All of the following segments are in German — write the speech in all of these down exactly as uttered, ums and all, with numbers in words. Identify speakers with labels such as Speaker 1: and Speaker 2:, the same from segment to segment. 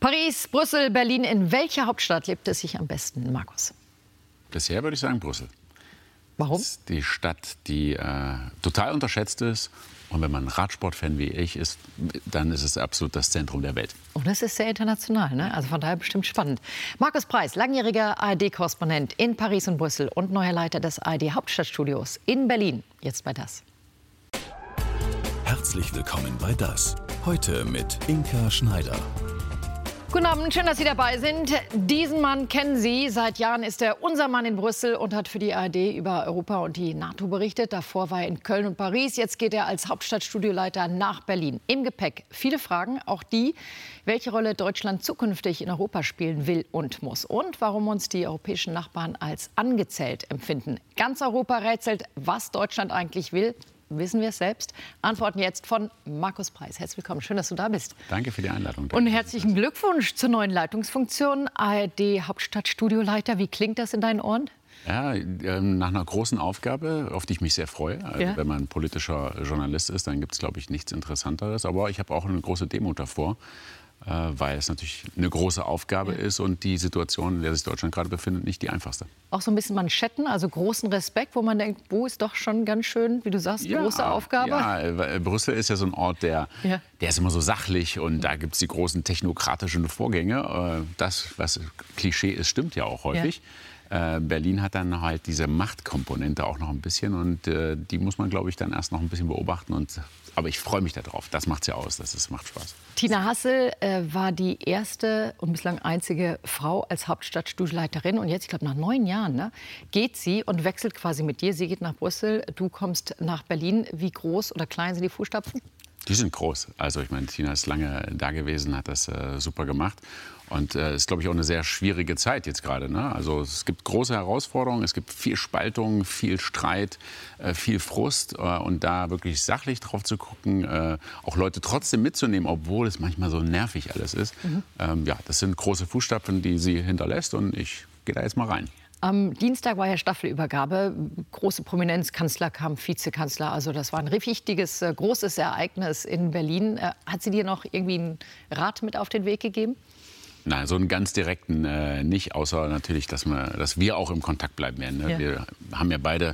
Speaker 1: Paris, Brüssel, Berlin. In welcher Hauptstadt lebt es sich am besten, Markus?
Speaker 2: Bisher würde ich sagen Brüssel.
Speaker 1: Warum?
Speaker 2: Das ist die Stadt, die äh, total unterschätzt ist. Und wenn man Radsportfan wie ich ist, dann ist es absolut das Zentrum der Welt.
Speaker 1: Und das ist sehr international, ne? Also von daher bestimmt spannend. Markus Preiß, langjähriger A R D-Korrespondent in Paris und Brüssel und neuer Leiter des A R D-Hauptstadtstudios in Berlin. Jetzt bei das.
Speaker 3: Herzlich willkommen bei das. Heute mit Inka Schneider.
Speaker 1: Guten Abend, schön, dass Sie dabei sind. Diesen Mann kennen Sie. Seit Jahren ist er unser Mann in Brüssel und hat für die A R D über Europa und die NATO berichtet. Davor war er in Köln und Paris. Jetzt geht er als Hauptstadtstudioleiter nach Berlin. Im Gepäck viele Fragen, auch die, welche Rolle Deutschland zukünftig in Europa spielen will und muss. Und warum uns die europäischen Nachbarn als angezählt empfinden. Ganz Europa rätselt, was Deutschland eigentlich will. Wissen wir es selbst? Antworten jetzt von Markus Preiß. Herzlich willkommen. Schön, dass du da bist.
Speaker 2: Danke für die Einladung.
Speaker 1: Und herzlichen Glückwunsch zur neuen Leitungsfunktion. A R D-Hauptstadtstudioleiter. Wie klingt das in deinen Ohren?
Speaker 2: Ja, nach einer großen Aufgabe, auf die ich mich sehr freue. Also,
Speaker 1: ja.
Speaker 2: Wenn man politischer Journalist ist, dann gibt es, glaube ich, nichts Interessanteres. Aber ich habe auch eine große Demut davor, weil es natürlich eine große Aufgabe ja. ist und die Situation, in der sich Deutschland gerade befindet, nicht die einfachste.
Speaker 1: Auch so ein bisschen Manschetten, also großen Respekt, wo man denkt, wo ist doch schon ganz schön, wie du sagst,
Speaker 2: ja,
Speaker 1: große Aufgabe.
Speaker 2: Ja, Brüssel ist ja so ein Ort, der,
Speaker 1: ja.
Speaker 2: der ist immer so sachlich und da gibt es die großen technokratischen Vorgänge. Das, was Klischee ist, stimmt ja auch häufig. Ja. Berlin hat dann halt diese Machtkomponente auch noch ein bisschen und äh, die muss man, glaube ich, dann erst noch ein bisschen beobachten. Und, aber ich freue mich darauf. Das macht's ja aus. Das ist, macht Spaß.
Speaker 1: Tina Hassel äh, war die erste und bislang einzige Frau als Hauptstadtstudioleiterin. Und jetzt, ich glaube, nach neun Jahren ne, geht sie und wechselt quasi mit dir. Sie geht nach Brüssel, du kommst nach Berlin. Wie groß oder klein sind die Fußstapfen?
Speaker 2: Die sind groß. Also ich meine, Tina ist lange da gewesen, hat das äh, super gemacht. Und es äh, ist, glaube ich, auch eine sehr schwierige Zeit jetzt gerade. Ne? Also es gibt große Herausforderungen, es gibt viel Spaltung, viel Streit, äh, viel Frust. Äh, und da wirklich sachlich drauf zu gucken, äh, auch Leute trotzdem mitzunehmen, obwohl es manchmal so nervig alles ist. Mhm. Ähm, ja, das sind große Fußstapfen, die sie hinterlässt. Und ich gehe da jetzt mal rein.
Speaker 1: Am Dienstag war ja Staffelübergabe. Große Prominenz, Kanzler kam, Vizekanzler. Also das war ein wichtiges, großes Ereignis in Berlin. Hat sie dir noch irgendwie einen Rat mit auf den Weg gegeben?
Speaker 2: Nein, so einen ganz direkten äh, nicht, außer natürlich, dass wir, dass wir auch im Kontakt bleiben werden. Ne? Ja. Wir haben ja beide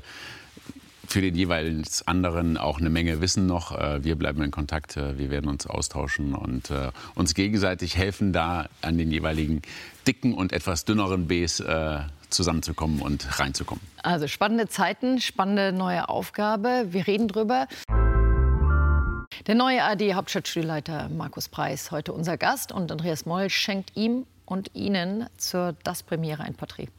Speaker 2: für den jeweils anderen auch eine Menge Wissen noch. Äh, wir bleiben in Kontakt, äh, wir werden uns austauschen und äh, uns gegenseitig helfen, da an den jeweiligen dicken und etwas dünneren Bs äh, zusammenzukommen und reinzukommen. Also
Speaker 1: spannende Zeiten, spannende neue Aufgabe. Wir reden drüber. Der neue A R D-Hauptstadtstudioleiter Markus Preiß, heute unser Gast. Und Andreas Moll schenkt ihm und Ihnen zur Das-Premiere ein Porträt.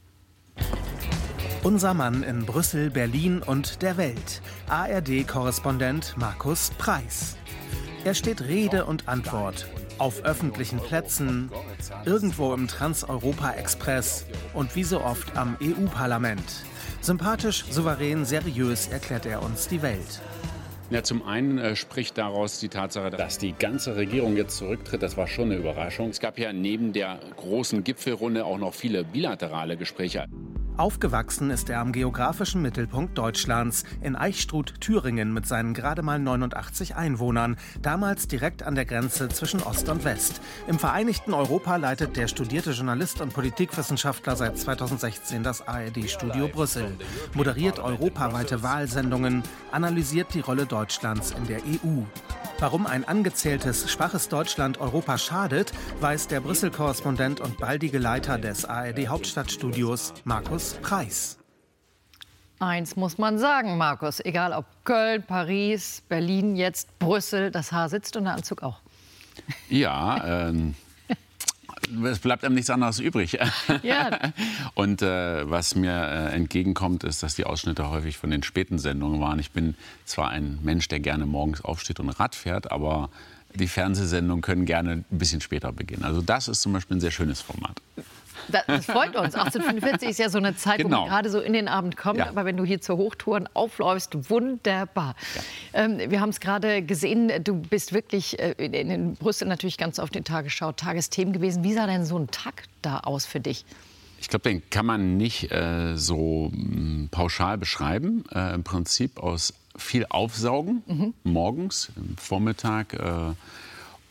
Speaker 4: Unser Mann in Brüssel, Berlin und der Welt. A R D-Korrespondent Markus Preiß. Er steht Rede und Antwort auf öffentlichen Plätzen, irgendwo im Trans-Europa-Express und wie so oft am E U-Parlament. Sympathisch, souverän, seriös erklärt er uns die Welt.
Speaker 2: Ja, zum einen äh, spricht daraus die Tatsache, dass die ganze Regierung jetzt zurücktritt. Das war schon eine Überraschung. Es gab ja neben der großen Gipfelrunde auch noch viele bilaterale Gespräche.
Speaker 4: Aufgewachsen ist er am geografischen Mittelpunkt Deutschlands, in Eichstruth, Thüringen, mit seinen gerade mal neunundachtzig Einwohnern, damals direkt an der Grenze zwischen Ost und West. Im vereinigten Europa leitet der studierte Journalist und Politikwissenschaftler seit zweitausendsechzehn das A R D-Studio Brüssel, moderiert europaweite Wahlsendungen, analysiert die Rolle Deutschlands in der E U. Warum ein angezähltes, schwaches Deutschland Europa schadet, weiß der Brüssel-Korrespondent und baldige Leiter des A R D-Hauptstadtstudios, Markus Preiß.
Speaker 1: Eins muss man sagen, Markus, egal ob Köln, Paris, Berlin, jetzt Brüssel, das Haar sitzt und der Anzug auch.
Speaker 2: Ja, ähm... es bleibt einem nichts anderes übrig.
Speaker 1: Ja.
Speaker 2: Und äh, was mir äh, entgegenkommt, ist, dass die Ausschnitte häufig von den späten Sendungen waren. Ich bin zwar ein Mensch, der gerne morgens aufsteht und Rad fährt, aber die Fernsehsendungen können gerne ein bisschen später beginnen. Also das ist zum Beispiel ein sehr schönes Format.
Speaker 1: Das freut uns. achtzehnhundertfünfundvierzig ist ja so eine Zeit, genau, wo man gerade so in den Abend kommt. Ja. Aber wenn du hier zur Hochtouren aufläufst, wunderbar. Ja. Ähm, wir haben es gerade gesehen, du bist wirklich äh, in, in Brüssel natürlich ganz auf den Tagesschau, Tagesthemen gewesen. Wie sah denn so ein Tag da aus für dich?
Speaker 2: Ich glaube, den kann man nicht äh, so mh, pauschal beschreiben. Äh, Im Prinzip aus viel Aufsaugen, mhm, morgens, im Vormittag. Äh,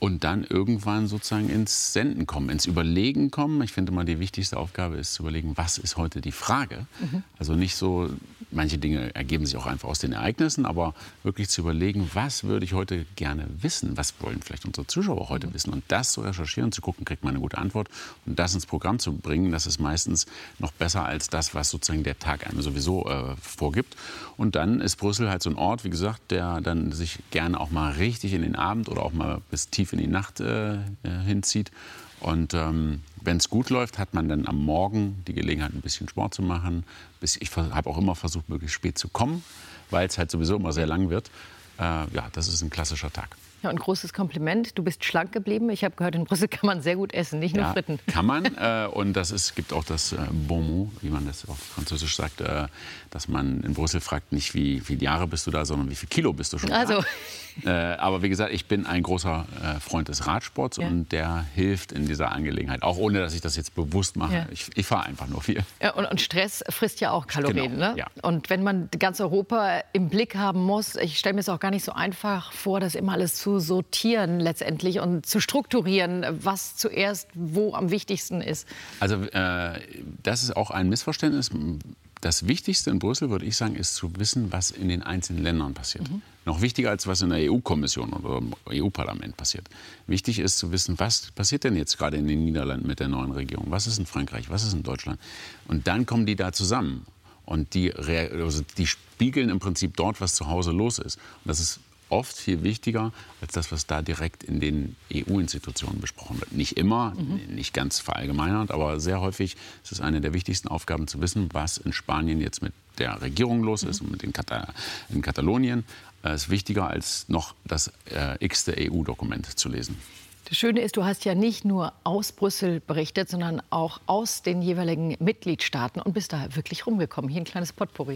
Speaker 2: und dann irgendwann sozusagen ins Senden kommen, ins Überlegen kommen. Ich finde mal, die wichtigste Aufgabe ist zu überlegen, was ist heute die Frage? Mhm. Also nicht so, manche Dinge ergeben sich auch einfach aus den Ereignissen, aber wirklich zu überlegen, was würde ich heute gerne wissen? Was wollen vielleicht unsere Zuschauer heute mhm. wissen? Und das zu recherchieren, zu gucken, kriegt man eine gute Antwort. Und das ins Programm zu bringen, das ist meistens noch besser als das, was sozusagen der Tag einem sowieso äh, vorgibt. Und dann ist Brüssel halt so ein Ort, wie gesagt, der dann sich gerne auch mal richtig in den Abend oder auch mal bis tief in die Nacht äh, hinzieht. Und ähm, wenn es gut läuft, hat man dann am Morgen die Gelegenheit, ein bisschen Sport zu machen. Bis, ich habe auch immer versucht, möglichst spät zu kommen, weil es halt sowieso immer sehr lang wird. Äh, ja, das ist ein klassischer Tag.
Speaker 1: Ja, ein großes Kompliment. Du bist schlank geblieben. Ich habe gehört, in Brüssel kann man sehr gut essen, nicht nur
Speaker 2: ja,
Speaker 1: Fritten.
Speaker 2: Kann man. Äh, und das ist, gibt auch das äh, Bon mot, wie man das auf Französisch sagt, äh, dass man in Brüssel fragt, nicht wie viele Jahre bist du da, sondern wie viel Kilo bist du schon
Speaker 1: also.
Speaker 2: da. Äh, aber wie gesagt, ich bin ein großer äh, Freund des Radsports ja. und der hilft in dieser Angelegenheit. Auch ohne, dass ich das jetzt bewusst mache. Ja. Ich, ich fahre einfach nur viel.
Speaker 1: Ja, und, und Stress frisst ja auch Kalorien.
Speaker 2: Genau,
Speaker 1: ne?
Speaker 2: ja.
Speaker 1: Und wenn man ganz Europa im Blick haben muss, ich stelle mir es auch gar nicht so einfach vor, das immer alles zu sortieren letztendlich und zu strukturieren, was zuerst wo am wichtigsten ist.
Speaker 2: Also äh, das ist auch ein Missverständnis. Das Wichtigste in Brüssel, würde ich sagen, ist zu wissen, was in den einzelnen Ländern passiert. Mhm. Noch wichtiger, als was in der E U-Kommission oder im E U-Parlament passiert. Wichtig ist zu wissen, was passiert denn jetzt gerade in den Niederlanden mit der neuen Regierung? Was ist in Frankreich? Was ist in Deutschland? Und dann kommen die da zusammen. Und die, also die spiegeln im Prinzip dort, was zu Hause los ist. Und das ist oft viel wichtiger als das, was da direkt in den E U-Institutionen besprochen wird. Nicht immer, mhm. nicht ganz verallgemeinert, aber sehr häufig ist es eine der wichtigsten Aufgaben zu wissen, was in Spanien jetzt mit der Regierung los ist mhm. und mit den Kata- in Katalonien. Es ist wichtiger, als noch das äh, x-te E U-Dokument zu lesen.
Speaker 1: Das Schöne ist, du hast ja nicht nur aus Brüssel berichtet, sondern auch aus den jeweiligen Mitgliedstaaten und bist da wirklich rumgekommen. Hier ein kleines Potpourri.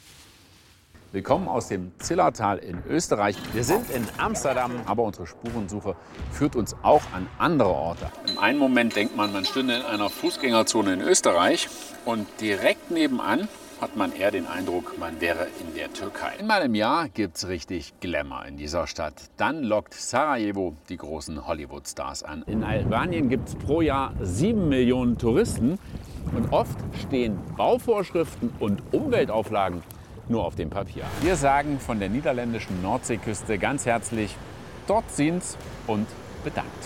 Speaker 2: Willkommen aus dem Zillertal in Österreich. Wir sind in Amsterdam, aber unsere Spurensuche führt uns auch an andere Orte. Im einen Moment denkt man, man stünde in einer Fußgängerzone in Österreich und direkt nebenan hat man eher den Eindruck, man wäre in der Türkei. Einmal im Jahr gibt's richtig Glamour in dieser Stadt. Dann lockt Sarajevo die großen Hollywood-Stars an. In Albanien gibt es pro Jahr sieben Millionen Touristen und oft stehen Bauvorschriften und Umweltauflagen nur auf dem Papier. Wir sagen von der niederländischen Nordseeküste ganz herzlich, dort sind's und bedankt.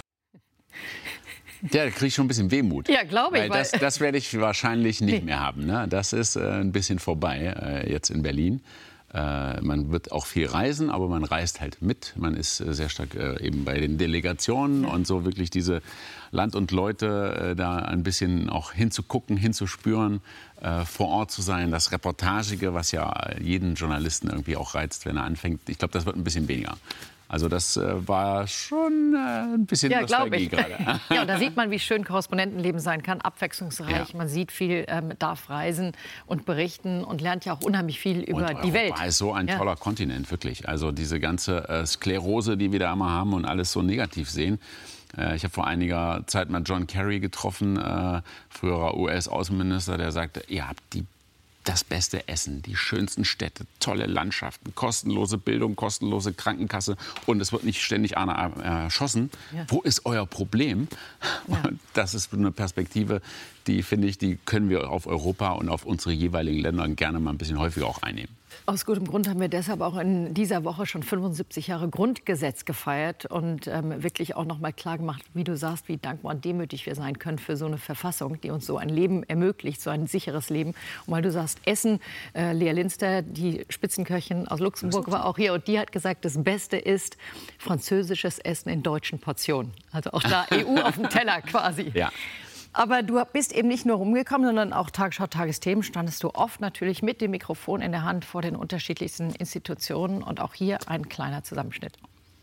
Speaker 2: Ja, da kriege ich schon ein bisschen Wehmut.
Speaker 1: Ja, glaube ich.
Speaker 2: Weil das, das werde ich wahrscheinlich nicht nee. mehr haben. Ne? Das ist äh, ein bisschen vorbei äh, jetzt in Berlin. Äh, man wird auch viel reisen, aber man reist halt mit. Man ist äh, sehr stark äh, eben bei den Delegationen ja. und so wirklich diese Land und Leute äh, da ein bisschen auch hinzugucken, hinzuspüren, äh, vor Ort zu sein. Das Reportagige, was ja jeden Journalisten irgendwie auch reizt, wenn er anfängt. Ich glaube, das wird ein bisschen weniger. Also das äh, war schon äh, ein bisschen
Speaker 1: ja,
Speaker 2: Nostalgie gerade.
Speaker 1: Ja, und da sieht man, wie schön Korrespondentenleben sein kann, abwechslungsreich. Ja. Man sieht viel, ähm, darf reisen und berichten und lernt ja auch unheimlich viel über
Speaker 2: und
Speaker 1: die
Speaker 2: Europa
Speaker 1: Welt.
Speaker 2: Europa ist so ein
Speaker 1: ja.
Speaker 2: toller Kontinent, wirklich. Also diese ganze äh, Sklerose, die wir da immer haben und alles so negativ sehen. Äh, ich habe vor einiger Zeit mal John Kerry getroffen, äh, früherer U S-Außenminister, der sagte, ihr habt die das beste Essen, die schönsten Städte, tolle Landschaften, kostenlose Bildung, kostenlose Krankenkasse und es wird nicht ständig einer erschossen. Ja. Wo ist euer Problem? Ja. Das ist eine Perspektive, die finde ich, die können wir auf Europa und auf unsere jeweiligen Länder gerne mal ein bisschen häufiger auch einnehmen.
Speaker 1: Aus gutem Grund haben wir deshalb auch in dieser Woche schon fünfundsiebzig Jahre Grundgesetz gefeiert und ähm, wirklich auch noch mal klar gemacht, wie du sagst, wie dankbar und demütig wir sein können für so eine Verfassung, die uns so ein Leben ermöglicht, so ein sicheres Leben. Und weil du sagst, Essen, äh, Lea Linster, die Spitzenköchin aus Luxemburg, war auch hier und die hat gesagt, das Beste ist französisches Essen in deutschen Portionen. Also auch da E U auf dem Teller quasi.
Speaker 2: Ja.
Speaker 1: Aber du bist eben nicht nur rumgekommen, sondern auch Tagesschau, Tagesthemen standest du oft natürlich mit dem Mikrofon in der Hand vor den unterschiedlichsten Institutionen. Und auch hier ein kleiner Zusammenschnitt.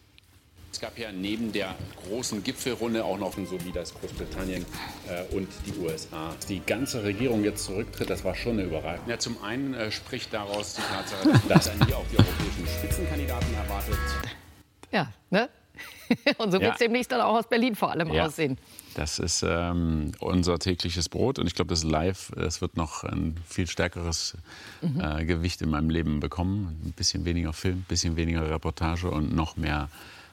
Speaker 2: Es gab ja neben der großen Gipfelrunde auch noch, so wie das Großbritannien äh, und die U S A, die ganze Regierung jetzt zurücktritt, das war schon eine Überraschung. Ja, zum einen äh, spricht daraus die Tatsache, dass dann hier auch die europäischen Spitzenkandidaten erwartet.
Speaker 1: Ja, ne? Und so wird es ja. demnächst dann auch aus Berlin vor allem ja. aussehen.
Speaker 2: Das ist ähm, unser tägliches Brot und ich glaube, das Live, es wird noch ein viel stärkeres mhm. äh, Gewicht in meinem Leben bekommen. Ein bisschen weniger Film, ein bisschen weniger Reportage und noch mehr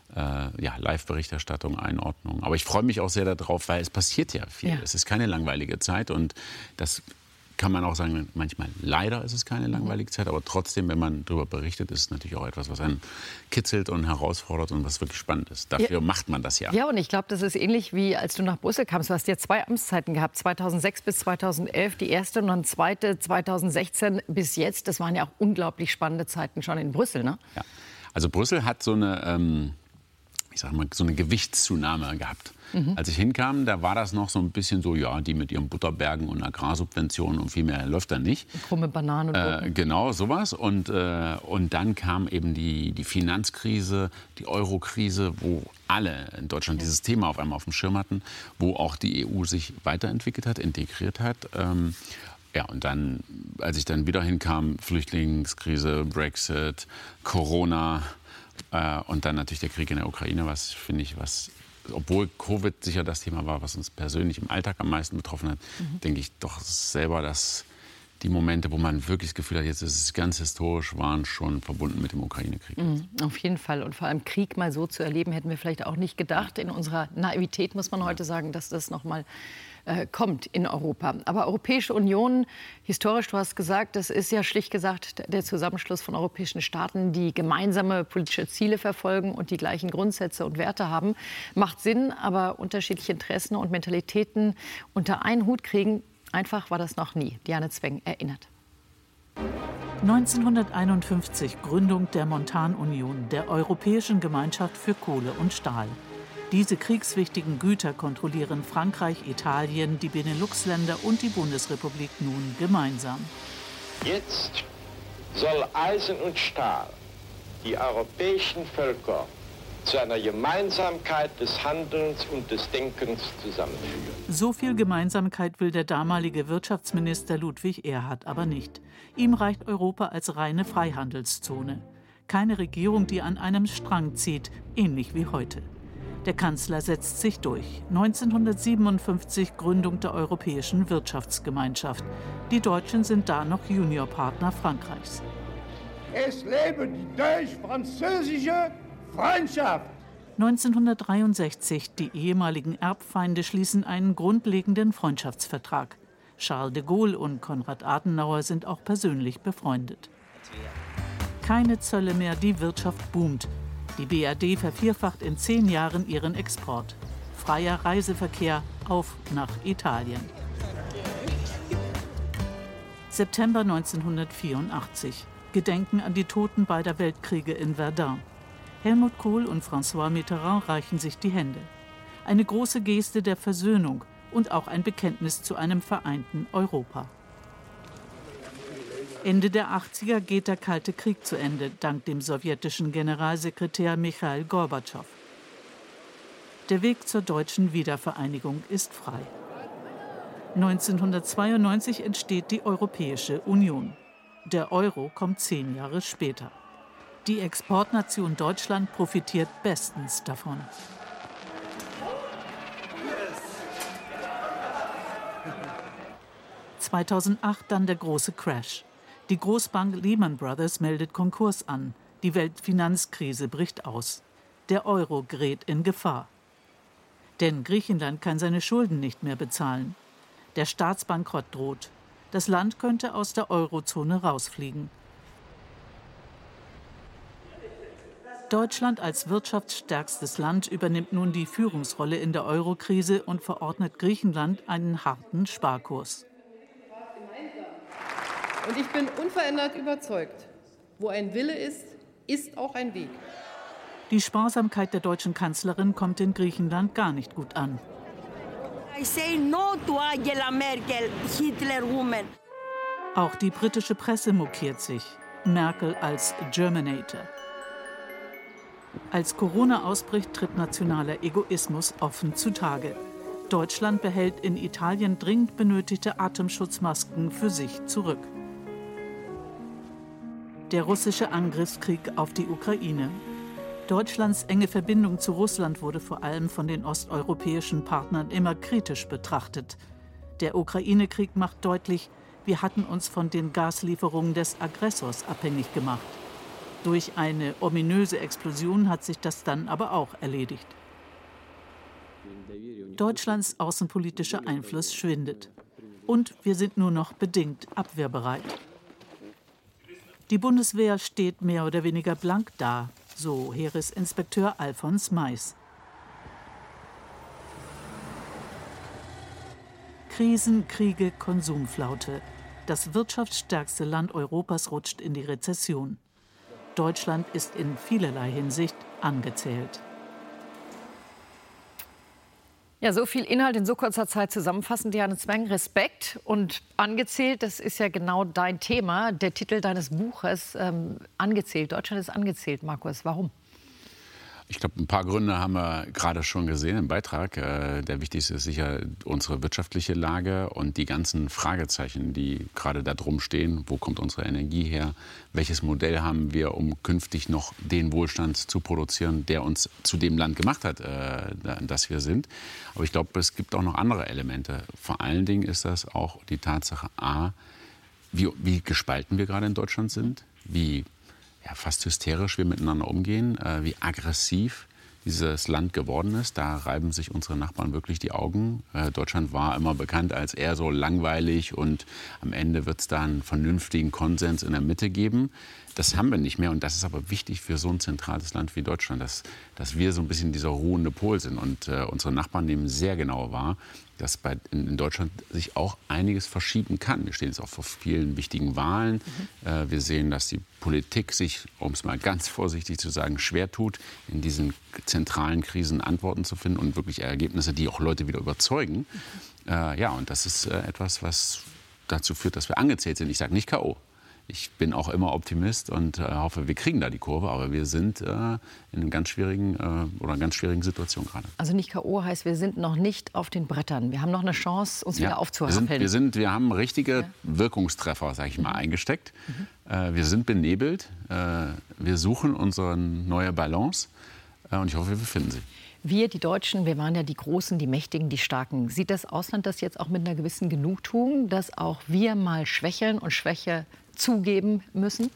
Speaker 2: äh, ja, Live-Berichterstattung, Einordnung. Aber ich freue mich auch sehr darauf, weil es passiert ja viel. Ja. Es ist keine langweilige Zeit und das kann man auch sagen, manchmal leider ist es keine langweilige Zeit, aber trotzdem, wenn man darüber berichtet, ist es natürlich auch etwas, was einen kitzelt und herausfordert und was wirklich spannend ist. Dafür ja. macht man das ja.
Speaker 1: Ja, und ich glaube, das ist ähnlich wie als du nach Brüssel kamst. Du hast ja zwei Amtszeiten gehabt, zweitausendsechs bis zweitausendelf, die erste und dann zweite zweitausendsechzehn bis jetzt. Das waren ja auch unglaublich spannende Zeiten schon in Brüssel, ne?
Speaker 2: Ja. Also Brüssel hat so eine, ähm, ich sag mal, so eine Gewichtszunahme gehabt. Mhm. Als ich hinkam, da war das noch so ein bisschen so, ja, die mit ihren Butterbergen und Agrarsubventionen und viel mehr läuft da nicht.
Speaker 1: Krumme Bananen.
Speaker 2: Äh, genau, sowas. Und, äh, und dann kam eben die, die Finanzkrise, die Eurokrise, wo alle in Deutschland dieses Thema auf einmal auf dem Schirm hatten, wo auch die E U sich weiterentwickelt hat, integriert hat. Ähm, ja, und dann, als ich dann wieder hinkam, Flüchtlingskrise, Brexit, Corona äh, und dann natürlich der Krieg in der Ukraine, was finde ich, was obwohl Covid sicher das Thema war, was uns persönlich im Alltag am meisten betroffen hat, mhm. denke ich doch selber, dass die Momente, wo man wirklich das Gefühl hat, jetzt ist es ganz historisch, waren schon verbunden mit dem Ukraine-Krieg.
Speaker 1: Mhm, auf jeden Fall. Und vor allem Krieg mal so zu erleben, hätten wir vielleicht auch nicht gedacht. In unserer Naivität muss man heute sagen, dass das noch mal äh, kommt in Europa. Aber Europäische Union, historisch, du hast gesagt, das ist ja schlicht gesagt der Zusammenschluss von europäischen Staaten, die gemeinsame politische Ziele verfolgen und die gleichen Grundsätze und Werte haben. Macht Sinn, aber unterschiedliche Interessen und Mentalitäten unter einen Hut kriegen, einfach war das noch nie. Diane Zweng erinnert.
Speaker 5: neunzehnhunderteinundfünfzig Gründung der Montanunion, der Europäischen Gemeinschaft für Kohle und Stahl. Diese kriegswichtigen Güter kontrollieren Frankreich, Italien, die Benelux-Länder und die Bundesrepublik nun gemeinsam.
Speaker 6: Jetzt soll Eisen und Stahl die europäischen Völker zu einer Gemeinsamkeit des Handelns und des Denkens zusammenführen.
Speaker 5: So viel Gemeinsamkeit will der damalige Wirtschaftsminister Ludwig Erhard aber nicht. Ihm reicht Europa als reine Freihandelszone. Keine Regierung, die an einem Strang zieht, ähnlich wie heute. Der Kanzler setzt sich durch. neunzehnhundertsiebenundfünfzig Gründung der Europäischen Wirtschaftsgemeinschaft. Die Deutschen sind da noch Juniorpartner Frankreichs.
Speaker 7: Es lebe die deutsch-französische Freundschaft!
Speaker 5: neunzehnhundertdreiundsechzig, die ehemaligen Erbfeinde schließen einen grundlegenden Freundschaftsvertrag. Charles de Gaulle und Konrad Adenauer sind auch persönlich befreundet. Keine Zölle mehr, die Wirtschaft boomt. Die B R D vervierfacht in zehn Jahren ihren Export. Freier Reiseverkehr auf nach Italien. September neunzehnhundertvierundachtzig. Gedenken an die Toten beider Weltkriege in Verdun. Helmut Kohl und François Mitterrand reichen sich die Hände. Eine große Geste der Versöhnung und auch ein Bekenntnis zu einem vereinten Europa. Ende der achtziger geht der Kalte Krieg zu Ende, dank dem sowjetischen Generalsekretär Michail Gorbatschow. Der Weg zur deutschen Wiedervereinigung ist frei. neunzehnhundertzweiundneunzig entsteht die Europäische Union. Der Euro kommt zehn Jahre später. Die Exportnation Deutschland profitiert bestens davon. zweitausendacht dann der große Crash. Die Großbank Lehman Brothers meldet Konkurs an. Die Weltfinanzkrise bricht aus. Der Euro gerät in Gefahr. Denn Griechenland kann seine Schulden nicht mehr bezahlen. Der Staatsbankrott droht. Das Land könnte aus der Eurozone rausfliegen. Deutschland als wirtschaftsstärkstes Land übernimmt nun die Führungsrolle in der Eurokrise und verordnet Griechenland einen harten Sparkurs.
Speaker 8: Und ich bin unverändert überzeugt, wo ein Wille ist, ist auch ein Weg.
Speaker 5: Die Sparsamkeit der deutschen Kanzlerin kommt in Griechenland gar nicht gut an.
Speaker 9: I say no to Angela Merkel, Hitler-Woman.
Speaker 5: Auch die britische Presse mokiert sich. Merkel als Germanator. Als Corona ausbricht, tritt nationaler Egoismus offen zutage. Deutschland behält in Italien dringend benötigte Atemschutzmasken für sich zurück. Der russische Angriffskrieg auf die Ukraine. Deutschlands enge Verbindung zu Russland wurde vor allem von den osteuropäischen Partnern immer kritisch betrachtet. Der Ukraine-Krieg macht deutlich, wir hatten uns von den Gaslieferungen des Aggressors abhängig gemacht. Durch eine ominöse Explosion hat sich das dann aber auch erledigt. Deutschlands außenpolitischer Einfluss schwindet. Und wir sind nur noch bedingt abwehrbereit. Die Bundeswehr steht mehr oder weniger blank da, so Heeresinspekteur Alfons Mais. Krisen, Kriege, Konsumflaute. Das wirtschaftsstärkste Land Europas rutscht in die Rezession. Deutschland ist in vielerlei Hinsicht angezählt.
Speaker 1: Ja, so viel Inhalt in so kurzer Zeit zusammenfassen, Diane Zweng, Respekt und angezählt, das ist ja genau dein Thema, der Titel deines Buches, ähm, angezählt. Deutschland ist angezählt, Markus. Warum?
Speaker 2: Ich glaube, ein paar Gründe haben wir gerade schon gesehen im Beitrag. Äh, der wichtigste ist sicher unsere wirtschaftliche Lage und die ganzen Fragezeichen, die gerade da drum stehen. Wo kommt unsere Energie her? Welches Modell haben wir, um künftig noch den Wohlstand zu produzieren, der uns zu dem Land gemacht hat, äh, das wir sind? Aber ich glaube, es gibt auch noch andere Elemente. Vor allen Dingen ist das auch die Tatsache, a, wie, wie gespalten wir gerade in Deutschland sind, wie ja, fast hysterisch wir miteinander umgehen, äh, wie aggressiv dieses Land geworden ist. Da reiben sich unsere Nachbarn wirklich die Augen. Äh, Deutschland war immer bekannt als eher so langweilig und am Ende wird es da einen vernünftigen Konsens in der Mitte geben. Das haben wir nicht mehr und das ist aber wichtig für so ein zentrales Land wie Deutschland, dass, dass wir so ein bisschen dieser ruhende Pol sind. Und äh, unsere Nachbarn nehmen sehr genau wahr, dass bei, in, in Deutschland sich auch einiges verschieben kann. Wir stehen jetzt auch vor vielen wichtigen Wahlen. Mhm. Äh, wir sehen, dass die Politik sich, um es mal ganz vorsichtig zu sagen, schwer tut, in diesen zentralen Krisen Antworten zu finden und wirklich Ergebnisse, die auch Leute wieder überzeugen. Mhm. Äh, ja, und das ist äh, etwas, was dazu führt, dass wir angezählt sind. Ich sage nicht K O Ich bin auch immer Optimist und äh, hoffe, wir kriegen da die Kurve. Aber wir sind äh, in einer ganz schwierigen, äh, oder einer ganz schwierigen Situation gerade. Also
Speaker 1: nicht K O heißt, wir sind noch nicht auf den Brettern. Wir haben noch eine Chance, uns ja, wieder aufzurappeln.
Speaker 2: Wir, sind, wir, sind, wir haben richtige ja. Wirkungstreffer, sage ich mal, mhm. eingesteckt. Mhm. Äh, wir sind benebelt. Äh, wir suchen unsere neue Balance. Äh, und ich hoffe, wir finden sie.
Speaker 1: Wir, die Deutschen, wir waren ja die Großen, die Mächtigen, die Starken. Sieht das Ausland das jetzt auch mit einer gewissen Genugtuung, dass auch wir mal schwächeln und Schwäche zugeben müssen?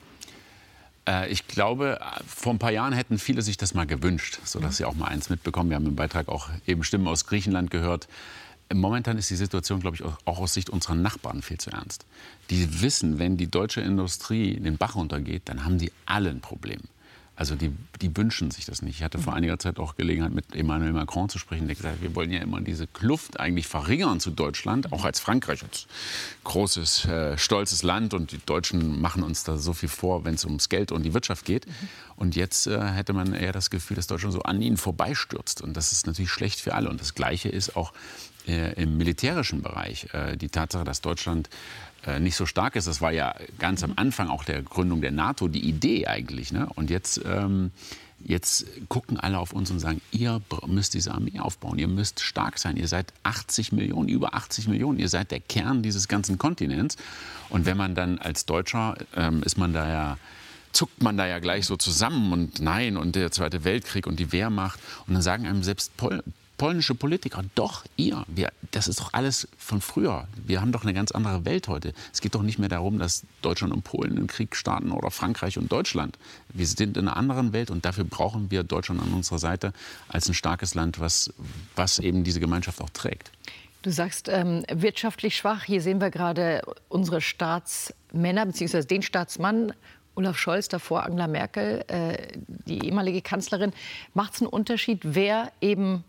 Speaker 2: Äh, ich glaube, vor ein paar Jahren hätten viele sich das mal gewünscht, sodass sie auch mal eins mitbekommen. Wir haben im Beitrag auch eben Stimmen aus Griechenland gehört. Momentan ist die Situation, glaube ich, auch aus Sicht unserer Nachbarn viel zu ernst. Die wissen, wenn die deutsche Industrie in den Bach runtergeht, dann haben die alle ein Problem. Also die, die wünschen sich das nicht. Ich hatte vor einiger Zeit auch Gelegenheit, mit Emmanuel Macron zu sprechen. Der gesagt hat, wir wollen ja immer diese Kluft eigentlich verringern zu Deutschland, auch als Frankreich, als großes, äh, stolzes Land. Und die Deutschen machen uns da so viel vor, wenn es ums Geld und die Wirtschaft geht. Mhm. Und jetzt äh, hätte man eher das Gefühl, dass Deutschland so an ihnen vorbeistürzt. Und das ist natürlich schlecht für alle. Und das Gleiche ist auch äh, im militärischen Bereich. Äh, die Tatsache, dass Deutschland nicht so stark ist. Das war ja ganz am Anfang auch der Gründung der NATO die Idee eigentlich. Ne? Und jetzt, ähm, jetzt gucken alle auf uns und sagen, ihr müsst diese Armee aufbauen, ihr müsst stark sein, ihr seid achtzig Millionen, über achtzig Millionen, ihr seid der Kern dieses ganzen Kontinents. Und wenn man dann als Deutscher, ähm, ist man da ja, zuckt man da ja gleich so zusammen und nein, und der Zweite Weltkrieg und die Wehrmacht. Und dann sagen einem selbst Pol polnische Politiker, doch, ihr, wir, das ist doch alles von früher. Wir haben doch eine ganz andere Welt heute. Es geht doch nicht mehr darum, dass Deutschland und Polen einen Krieg starten oder Frankreich und Deutschland. Wir sind in einer anderen Welt und dafür brauchen wir Deutschland an unserer Seite als ein starkes Land, was, was eben diese Gemeinschaft auch trägt.
Speaker 1: Du sagst ähm, wirtschaftlich schwach. Hier sehen wir gerade unsere Staatsmänner, beziehungsweise den Staatsmann, Olaf Scholz, davor Angela Merkel, äh, die ehemalige Kanzlerin. Macht es einen Unterschied, wer eben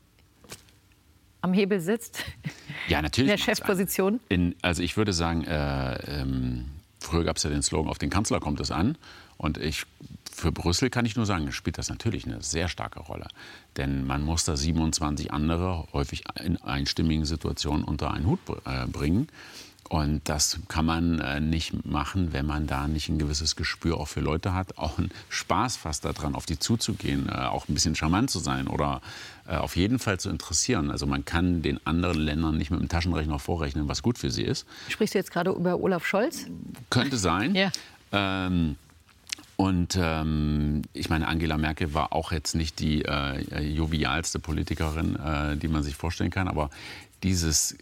Speaker 1: am Hebel sitzt?
Speaker 2: Ja, natürlich.
Speaker 1: In der Chefposition?
Speaker 2: In, also ich würde sagen, äh, ähm, früher gab es ja den Slogan, auf den Kanzler kommt es an. Und ich, für Brüssel kann ich nur sagen, spielt das natürlich eine sehr starke Rolle. Denn man muss da siebenundzwanzig andere, häufig in einstimmigen Situationen unter einen Hut äh, bringen. Und das kann man äh, nicht machen, wenn man da nicht ein gewisses Gespür auch für Leute hat, auch einen Spaß fast daran, auf die zuzugehen, äh, auch ein bisschen charmant zu sein oder äh, auf jeden Fall zu interessieren. Also man kann den anderen Ländern nicht mit dem Taschenrechner vorrechnen, was gut für sie ist.
Speaker 1: Sprichst du jetzt gerade über Olaf Scholz?
Speaker 2: Könnte sein.
Speaker 1: Ja.
Speaker 2: Ähm, Und ähm, ich meine, Angela Merkel war auch jetzt nicht die äh, jovialste Politikerin, äh, die man sich vorstellen kann. Aber dieses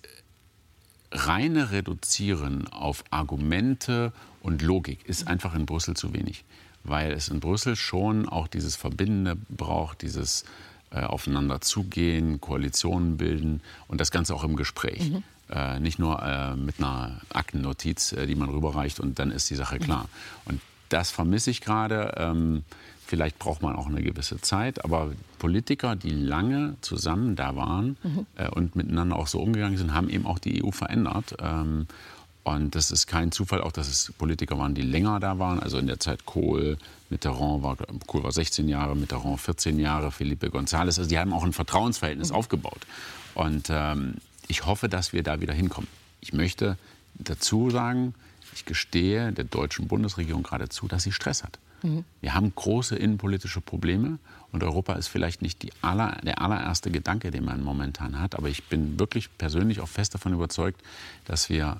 Speaker 2: reine Reduzieren auf Argumente und Logik ist einfach in Brüssel zu wenig. weil es in Brüssel schon auch dieses Verbindende braucht, dieses äh, Aufeinander zugehen, Koalitionen bilden und das Ganze auch im Gespräch. Mhm. Äh, nicht nur äh, mit einer Aktennotiz, äh, die man rüberreicht und dann ist die Sache klar. Mhm. Und das vermisse ich gerade. Ähm, Vielleicht braucht man auch eine gewisse Zeit, aber Politiker, die lange zusammen da waren mhm. äh, und miteinander auch so umgegangen sind, haben eben auch die E U verändert. Ähm, und das ist kein Zufall, auch dass es Politiker waren, die länger da waren. Also in der Zeit Kohl, Mitterrand war, Kohl war sechzehn Jahre, Mitterrand vierzehn Jahre, Felipe González. Also die haben auch ein Vertrauensverhältnis mhm. aufgebaut. Und ähm, ich hoffe, dass wir da wieder hinkommen. Ich möchte dazu sagen, ich gestehe der deutschen Bundesregierung gerade zu, dass sie Stress hat. Mhm. Wir haben große innenpolitische Probleme und Europa ist vielleicht nicht die aller, der allererste Gedanke, den man momentan hat. Aber ich bin wirklich persönlich auch fest davon überzeugt, dass wir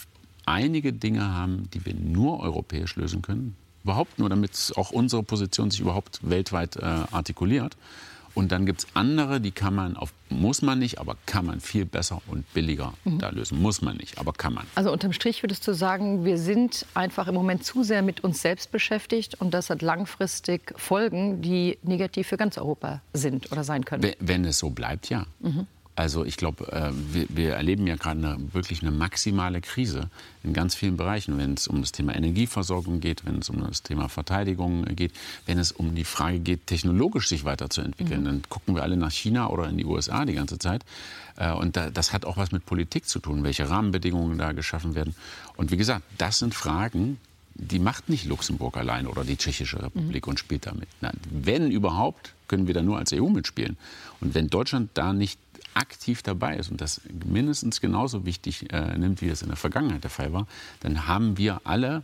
Speaker 2: einige Dinge haben, die wir nur europäisch lösen können. Überhaupt nur, damit auch unsere Position sich überhaupt weltweit äh, artikuliert. Und dann gibt es andere, die kann man, auf, muss man nicht, aber kann man viel besser und billiger mhm. da lösen. Muss man nicht, aber kann man.
Speaker 1: Also unterm Strich würdest du sagen, wir sind einfach im Moment zu sehr mit uns selbst beschäftigt und das hat langfristig Folgen, die negativ für ganz Europa sind oder sein können.
Speaker 2: Wenn, wenn es so bleibt, ja. Mhm. Also ich glaube, äh, wir, wir erleben ja gerade eine, wirklich eine maximale Krise in ganz vielen Bereichen, wenn es um das Thema Energieversorgung geht, wenn es um das Thema Verteidigung geht, wenn es um die Frage geht, technologisch sich weiterzuentwickeln. Mhm. Dann gucken wir alle nach China oder in die U S A die ganze Zeit. Äh, und da, das hat auch was mit Politik zu tun, welche Rahmenbedingungen da geschaffen werden. Und wie gesagt, das sind Fragen, die macht nicht Luxemburg allein oder die Tschechische Republik mhm. und spielt damit. Nein, wenn überhaupt, können wir da nur als E U mitspielen. Und wenn Deutschland da nicht aktiv dabei ist und das mindestens genauso wichtig äh, nimmt, wie es in der Vergangenheit der Fall war, dann haben wir alle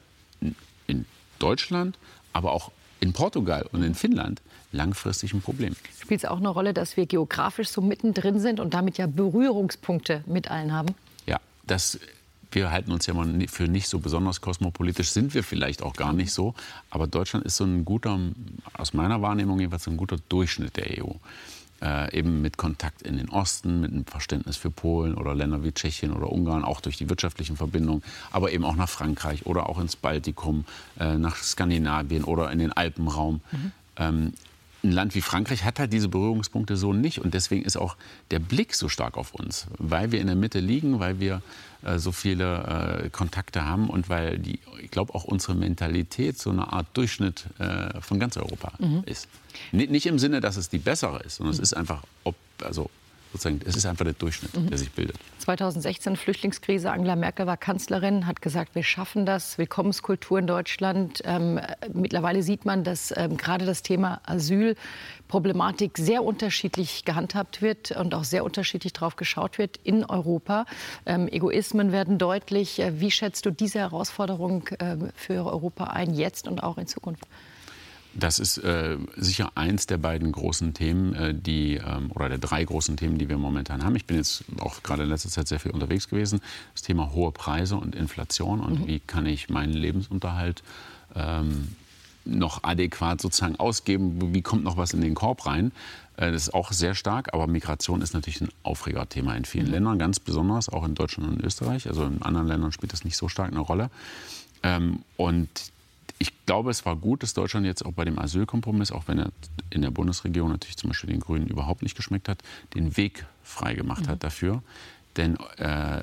Speaker 2: in Deutschland, aber auch in Portugal und in Finnland langfristig ein Problem.
Speaker 1: Spielt es auch eine Rolle, dass wir geografisch so mittendrin sind und damit ja Berührungspunkte mit allen haben?
Speaker 2: Ja, das... Wir halten uns ja mal für nicht so besonders kosmopolitisch, sind wir vielleicht auch gar nicht so. Aber Deutschland ist so ein guter, aus meiner Wahrnehmung jedenfalls ein guter Durchschnitt der E U. Äh, eben mit Kontakt in den Osten, mit einem Verständnis für Polen oder Länder wie Tschechien oder Ungarn, auch durch die wirtschaftlichen Verbindungen, aber eben auch nach Frankreich oder auch ins Baltikum, äh, nach Skandinavien oder in den Alpenraum. Mhm. Ähm, Ein Land wie Frankreich hat halt diese Berührungspunkte so nicht und deswegen ist auch der Blick so stark auf uns, weil wir in der Mitte liegen, weil wir äh, so viele äh, Kontakte haben und weil die, ich glaube auch unsere Mentalität so eine Art Durchschnitt äh, von ganz Europa mhm. ist. N- nicht im Sinne, dass es die bessere ist, sondern mhm. es ist einfach, ob, also sozusagen, es ist einfach der Durchschnitt, mhm. der sich bildet.
Speaker 1: zweitausendsechzehn Flüchtlingskrise, Angela Merkel war Kanzlerin, hat gesagt, wir schaffen das, Willkommenskultur in Deutschland. Ähm, mittlerweile sieht man, dass ähm, gerade das Thema Asylproblematik sehr unterschiedlich gehandhabt wird und auch sehr unterschiedlich drauf geschaut wird in Europa. Ähm, Egoismen werden deutlich. Wie schätzt du diese Herausforderung äh, für Europa ein, jetzt und auch in Zukunft?
Speaker 2: Das ist äh, sicher eins der beiden großen Themen, äh, die, ähm, oder der drei großen Themen, die wir momentan haben. Ich bin jetzt auch gerade in letzter Zeit sehr viel unterwegs gewesen. Das Thema hohe Preise und Inflation und mhm. wie kann ich meinen Lebensunterhalt ähm, noch adäquat sozusagen ausgeben, wie kommt noch was in den Korb rein. Äh, das ist auch sehr stark, aber Migration ist natürlich ein Aufregerthema in vielen mhm. Ländern, ganz besonders, auch in Deutschland und Österreich. Also in anderen Ländern spielt das nicht so stark eine Rolle. Ähm, und ich glaube, es war gut, dass Deutschland jetzt auch bei dem Asylkompromiss, auch wenn er in der Bundesregierung natürlich zum Beispiel den Grünen überhaupt nicht geschmeckt hat, den Weg freigemacht mhm. hat dafür. Denn äh,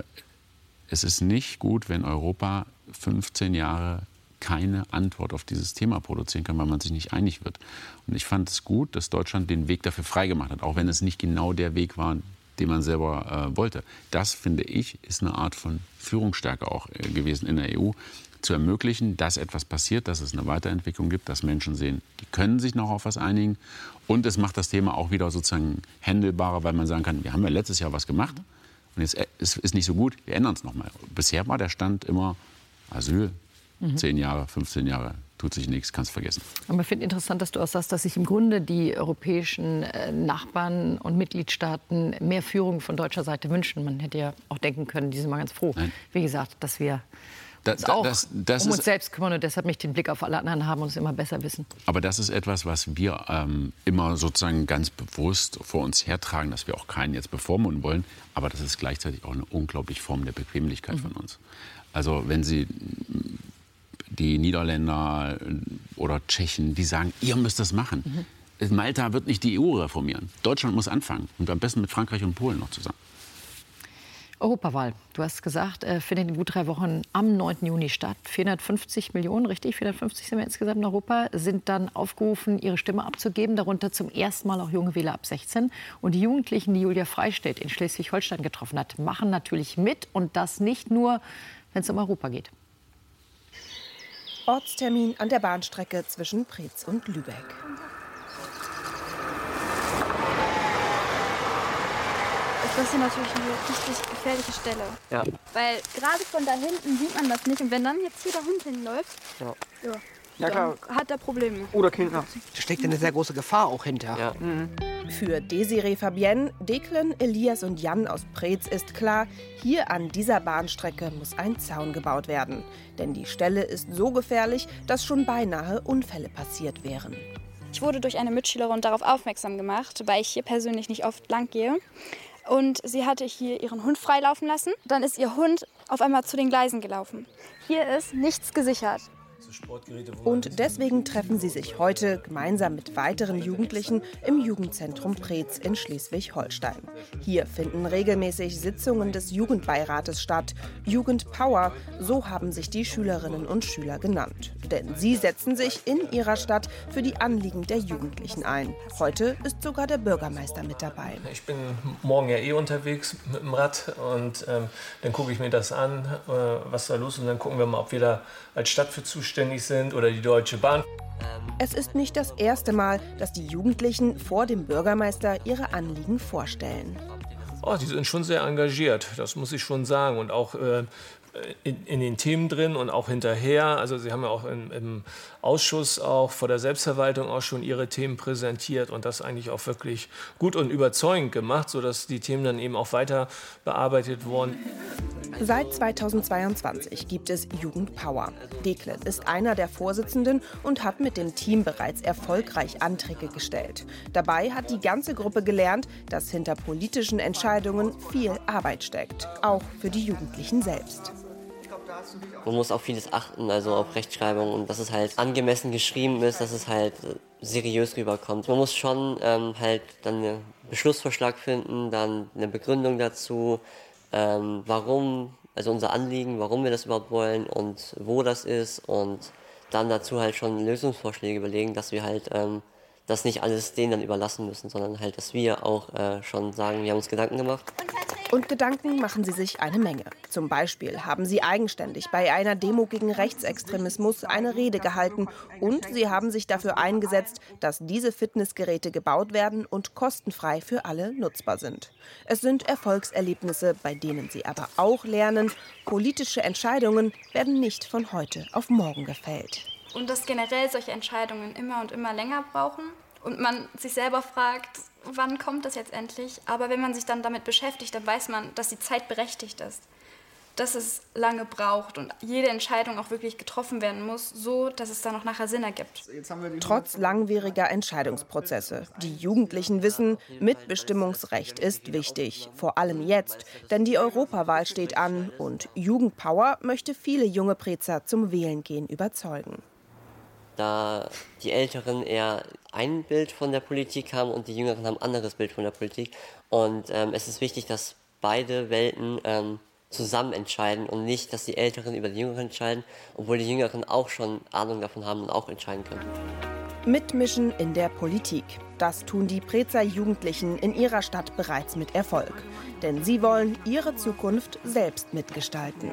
Speaker 2: es ist nicht gut, wenn Europa fünfzehn Jahre keine Antwort auf dieses Thema produzieren kann, weil man sich nicht einig wird. Und ich fand es gut, dass Deutschland den Weg dafür freigemacht hat, auch wenn es nicht genau der Weg war, den man selber äh, wollte. Das, finde ich, ist eine Art von Führungsstärke auch äh, gewesen in der E U, zu ermöglichen, dass etwas passiert, dass es eine Weiterentwicklung gibt, dass Menschen sehen, die können sich noch auf was einigen. Und es macht das Thema auch wieder sozusagen händelbarer, weil man sagen kann, wir haben ja letztes Jahr was gemacht und jetzt ist es nicht so gut, wir ändern es nochmal. Bisher war der Stand immer Asyl, mhm. zehn Jahre, fünfzehn Jahre, tut sich nichts, kannst vergessen.
Speaker 1: Aber ich finde interessant, dass du auch sagst, dass sich im Grunde die europäischen äh, Nachbarn und Mitgliedstaaten mehr Führung von deutscher Seite wünschen. Man hätte ja auch denken können, die sind mal ganz froh, Nein. wie gesagt, dass wir uns da, auch das, das um uns selbst kümmern und deshalb nicht den Blick auf alle anderen haben und es immer besser wissen.
Speaker 2: Aber das ist etwas, was wir ähm, immer sozusagen ganz bewusst vor uns hertragen, dass wir auch keinen jetzt bevormunden wollen. Aber das ist gleichzeitig auch eine unglaubliche Form der Bequemlichkeit mhm. von uns. Also wenn Sie die Niederländer oder Tschechen, die sagen, ihr müsst das machen. Mhm. Malta wird nicht die E U reformieren. Deutschland muss anfangen. Und am besten mit Frankreich und Polen noch zusammen.
Speaker 1: Europawahl, du hast gesagt, äh, findet in gut drei Wochen am neunten Juni statt. vierhundertfünfzig Millionen, richtig? vierhundertfünfzig sind wir insgesamt in Europa, sind dann aufgerufen, ihre Stimme abzugeben. Darunter zum ersten Mal auch junge Wähler ab sechzehn. Und die Jugendlichen, die Julia Freistedt in Schleswig-Holstein getroffen hat, machen natürlich mit. Und das nicht nur, wenn es um Europa geht.
Speaker 10: Ortstermin an der Bahnstrecke zwischen Preetz und Lübeck.
Speaker 11: Das ist natürlich eine richtig gefährliche Stelle. Ja. Weil gerade von da hinten sieht man das nicht. Und wenn dann jetzt hier der Hund hinläuft, ja. Ja, ja, klar. Hat er Probleme.
Speaker 12: Oder Kinder. Da steckt eine sehr große Gefahr auch hinter. Ja.
Speaker 10: Mhm. Für Desiree Fabienne, Deklen, Elias und Jan aus Preetz ist klar, hier an dieser Bahnstrecke muss ein Zaun gebaut werden. Denn die Stelle ist so gefährlich, dass schon beinahe Unfälle passiert wären.
Speaker 11: Ich wurde durch eine Mitschülerin darauf aufmerksam gemacht, weil ich hier persönlich nicht oft lang gehe. Und sie hatte hier ihren Hund freilaufen lassen. Dann ist ihr Hund auf einmal zu den Gleisen gelaufen. Hier ist nichts gesichert.
Speaker 10: Und deswegen treffen sie sich heute gemeinsam mit weiteren Jugendlichen im Jugendzentrum Preetz in Schleswig-Holstein. Hier finden regelmäßig Sitzungen des Jugendbeirates statt. Jugendpower, so haben sich die Schülerinnen und Schüler genannt. Denn sie setzen sich in ihrer Stadt für die Anliegen der Jugendlichen ein. Heute ist sogar der Bürgermeister mit dabei.
Speaker 13: Ich bin morgen ja eh unterwegs mit dem Rad und ähm, dann gucke ich mir das an, äh, was da los ist. Und dann gucken wir mal, ob wir da als Stadt für zuständig sind oder die Deutsche Bahn.
Speaker 10: Es ist nicht das erste Mal, dass die Jugendlichen vor dem Bürgermeister ihre Anliegen vorstellen.
Speaker 13: Oh, die sind schon sehr engagiert, das muss ich schon sagen. Und auch äh, in, in den Themen drin und auch hinterher. Also sie haben ja auch im, im Ausschuss, auch vor der Selbstverwaltung auch schon ihre Themen präsentiert und das eigentlich auch wirklich gut und überzeugend gemacht, sodass die Themen dann eben auch weiter bearbeitet wurden.
Speaker 10: Seit zweitausendzweiundzwanzig gibt es Jugendpower. Deklen ist einer der Vorsitzenden und hat mit dem Team bereits erfolgreich Anträge gestellt. Dabei hat die ganze Gruppe gelernt, dass hinter politischen Entscheidungen viel Arbeit steckt, auch für die Jugendlichen selbst.
Speaker 14: Man muss auf vieles achten, also auf Rechtschreibung und dass es halt angemessen geschrieben ist, dass es halt seriös rüberkommt. Man muss schon ähm, halt dann einen Beschlussvorschlag finden, dann eine Begründung dazu, ähm, warum, also unser Anliegen, warum wir das überhaupt wollen und wo das ist und dann dazu halt schon Lösungsvorschläge überlegen, dass wir halt ähm, das nicht alles denen dann überlassen müssen, sondern halt, dass wir auch äh, schon sagen, wir haben uns Gedanken gemacht.
Speaker 10: Und Gedanken machen sie sich eine Menge. Zum Beispiel haben sie eigenständig bei einer Demo gegen Rechtsextremismus eine Rede gehalten und sie haben sich dafür eingesetzt, dass diese Fitnessgeräte gebaut werden und kostenfrei für alle nutzbar sind. Es sind Erfolgserlebnisse, bei denen sie aber auch lernen, politische Entscheidungen werden nicht von heute auf morgen gefällt.
Speaker 11: Und dass generell solche Entscheidungen immer und immer länger brauchen und man sich selber fragt, wann kommt das jetzt endlich? Aber wenn man sich dann damit beschäftigt, dann weiß man, dass die Zeit berechtigt ist, dass es lange braucht und jede Entscheidung auch wirklich getroffen werden muss, so dass es dann auch nachher Sinn ergibt.
Speaker 10: Trotz langwieriger Entscheidungsprozesse. Die Jugendlichen wissen, Mitbestimmungsrecht ist wichtig, vor allem jetzt, denn die Europawahl steht an und Jugendpower möchte viele junge Preetzer zum Wählen gehen überzeugen.
Speaker 14: Da die Älteren eher ein Bild von der Politik haben und die Jüngeren haben ein anderes Bild von der Politik. Und ähm, es ist wichtig, dass beide Welten ähm, zusammen entscheiden und nicht, dass die Älteren über die Jüngeren entscheiden, obwohl die Jüngeren auch schon Ahnung davon haben und auch entscheiden können.
Speaker 10: Mitmischen in der Politik. Das tun die Preetzer Jugendlichen in ihrer Stadt bereits mit Erfolg. Denn sie wollen ihre Zukunft selbst mitgestalten.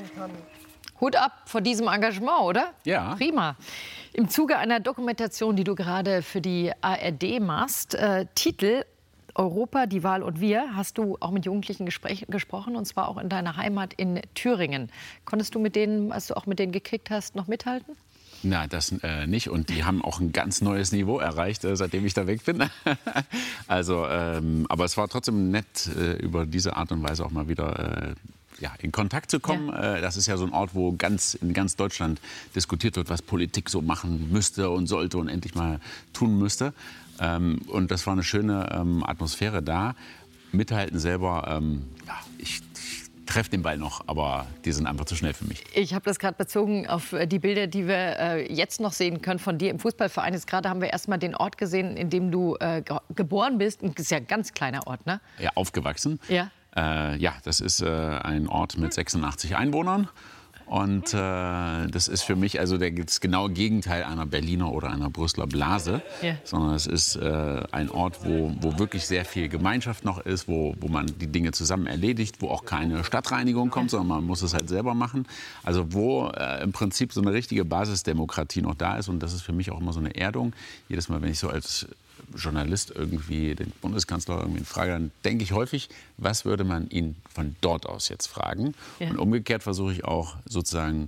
Speaker 1: Hut ab vor diesem Engagement, oder?
Speaker 2: Ja.
Speaker 1: Prima. Im Zuge einer Dokumentation, die du gerade für die A R D machst, äh, Titel Europa, die Wahl und wir, hast du auch mit Jugendlichen Gespräch, gesprochen, und zwar auch in deiner Heimat in Thüringen. Konntest du mit denen, als du auch mit denen gekriegt hast, noch mithalten?
Speaker 2: Na, das äh, nicht. Und die haben auch ein ganz neues Niveau erreicht, äh, seitdem ich da weg bin. also, ähm, aber es war trotzdem nett, äh, über diese Art und Weise auch mal wieder äh, ja, in Kontakt zu kommen. Ja. Äh, das ist ja so ein Ort, wo ganz, in ganz Deutschland diskutiert wird, was Politik so machen müsste und sollte und endlich mal tun müsste. Ähm, und das war eine schöne ähm, Atmosphäre da. Mithalten selber, ähm, ja, ich, ich treffe den Ball noch, aber die sind einfach zu schnell für mich.
Speaker 1: Ich habe das gerade bezogen auf die Bilder, die wir äh, jetzt noch sehen können von dir im Fußballverein. Jetzt gerade haben wir erst mal den Ort gesehen, in dem du äh, ge geboren bist. Das ist ja ein ganz kleiner Ort, ne?
Speaker 2: Ja, aufgewachsen.
Speaker 1: Ja.
Speaker 2: Äh, ja, das ist äh, ein Ort mit sechsundachtzig Einwohnern. Und äh, das ist für mich also das genaue Gegenteil einer Berliner oder einer Brüsseler Blase.
Speaker 1: Ja.
Speaker 2: Sondern es ist äh, ein Ort, wo, wo wirklich sehr viel Gemeinschaft noch ist, wo, wo man die Dinge zusammen erledigt, wo auch keine Stadtreinigung kommt, sondern man muss es halt selber machen. Also wo äh, im Prinzip so eine richtige Basisdemokratie noch da ist. Und das ist für mich auch immer so eine Erdung. Jedes Mal, wenn ich so als Journalist irgendwie den Bundeskanzler irgendwie frage, dann denke ich häufig, was würde man ihn von dort aus jetzt fragen? Ja. Und umgekehrt versuche ich auch sozusagen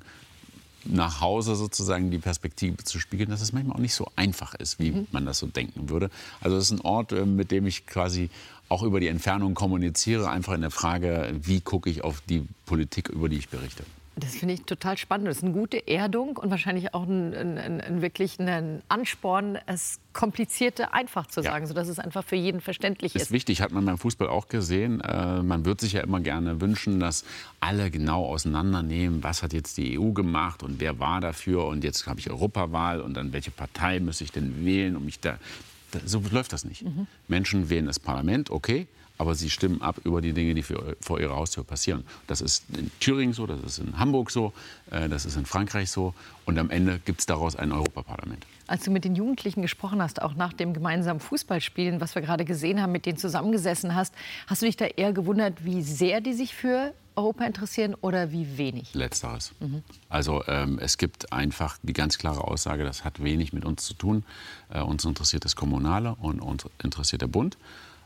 Speaker 2: nach Hause sozusagen die Perspektive zu spiegeln, dass es manchmal auch nicht so einfach ist, wie mhm. man das so denken würde. Also es ist ein Ort, mit dem ich quasi auch über die Entfernung kommuniziere, einfach in der Frage, wie gucke ich auf die Politik, über die ich berichte.
Speaker 1: Das finde ich total spannend. Das ist eine gute Erdung und wahrscheinlich auch ein, ein, ein wirklich ein Ansporn, es Komplizierte einfach zu sagen, ja. sodass es einfach für jeden verständlich ist.
Speaker 2: Das ist wichtig, hat man beim Fußball auch gesehen. Äh, man wird sich ja immer gerne wünschen, dass alle genau auseinandernehmen, was hat jetzt die E U gemacht und wer war dafür und jetzt habe ich Europawahl und dann welche Partei muss ich denn wählen, um mich da... da so läuft das nicht. Mhm. Menschen wählen das Parlament, okay, aber sie stimmen ab über die Dinge, die für, vor ihrer Haustür passieren. Das ist in Thüringen so, das ist in Hamburg so, äh, das ist in Frankreich so. Und am Ende gibt es daraus ein Europaparlament.
Speaker 1: Als du mit den Jugendlichen gesprochen hast, auch nach dem gemeinsamen Fußballspielen, was wir gerade gesehen haben, mit denen zusammengesessen hast, hast du dich da eher gewundert, wie sehr die sich für Europa interessieren oder wie wenig?
Speaker 2: Letzteres. Mhm. Also ähm, es gibt einfach die ganz klare Aussage, das hat wenig mit uns zu tun. Äh, uns interessiert das Kommunale und uns interessiert der Bund.